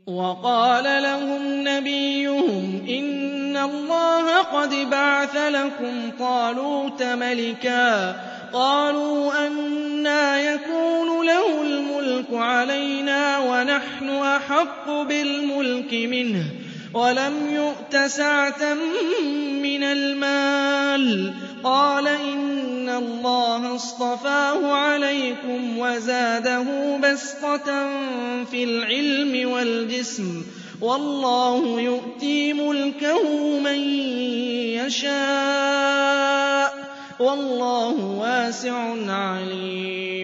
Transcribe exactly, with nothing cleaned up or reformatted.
وَقَالَ لَهُمْ نَبِيُّهُمْ إِنَّ اللَّهَ قَدْ بَعَثَ لَكُمْ طَالُوتَ مَلِكًا ۚ قَالُوا أَنَّىٰ يَكُونُ لَهُ الْمُلْكُ عَلَيْنَا وَنَحْنُ أَحَقُّ بِالْمُلْكِ مِنْهُ وَلَمْ يُؤْتَ سَعَةً مِّنَ الْمَالِ ۚ قَالَ إِنَّ اللَّهَ اصْطَفَاهُ عَلَيْكُمْ وَزَادَهُ بَسْطَةً فِي الْعِلْمِ وَالْجِسْمِ ۖ وَاللَّهُ يُؤْتِي مُلْكَهُ مَن يَشَاءُ ۚ وَاللَّهُ وَاسِعٌ عَلِيمٌ